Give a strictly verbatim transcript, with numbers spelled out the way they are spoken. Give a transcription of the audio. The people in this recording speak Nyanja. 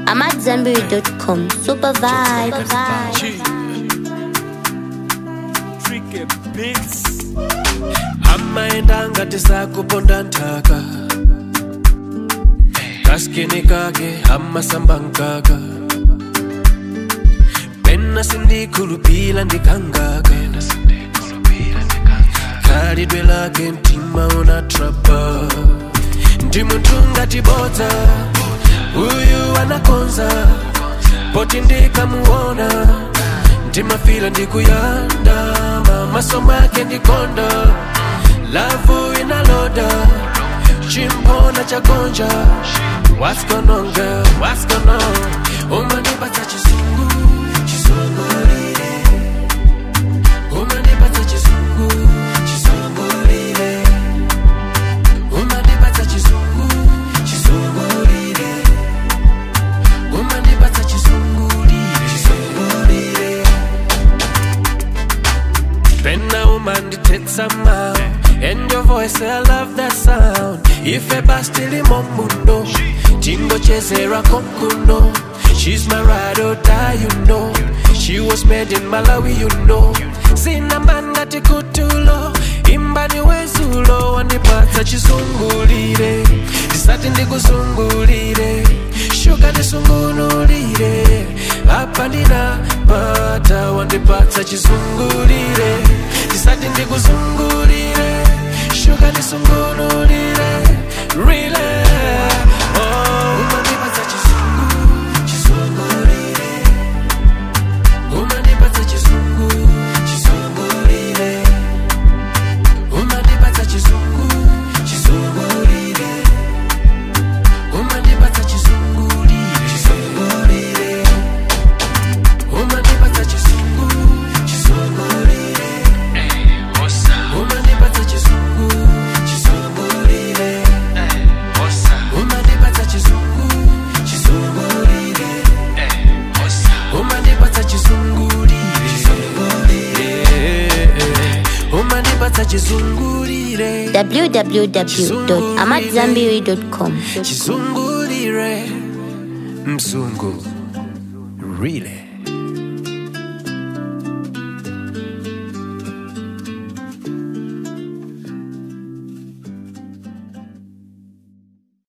I'm at Zanberry dot com. Super vibe. Tricky Beats. Amaenda ngati sakuponda nthaka, kaskini kake amasamba nkaka, pena sindikhulupira ndikangaka, khalidwe lake mtima unatrapa. Ndi munthu ngati bodza, uyu anakonza, poti ndikamuona ndimafila ndikuyandama, maso mwake ndikonda, lavu inaloda, chimpona chagonja. What's going on, girl? What's going on? Umanipata chisungu, chisungulire. Umanipata chisungu, chisungulire. Umanipata chisungu, chisungulire. Umanipata chisungulire, chisungulire. Pena umanditetsa ma, and your voice, I love that sound. Ife bastili momundo, Jingo chezera konkuno. She's my ride or die, you know. She was made in Malawi, you know. Sina mangati kutulo, imbani wezulo. Wanipata chisungulire, disati ndikusungulire, shuka disungunulire. Hapa ndina pata, wanipata chisungulire, disati ndikusungulire, shuka disungunulire. Really, oh, umanipata chisungu, chisungulire. Umanipata chisungu, chisungulire. Umanipata chisungu, chisungulire. Umanipata chisungulire, chisungulire. Umanipata chisungu, chisungulire. Umanipata chisungu, chisungulire. Umanipata chisungu, chisungulire. Umanipata chisungulire, umanipata chisungulire. w w w dot amat zanberry dot com. Chisungulire, mzungu, really.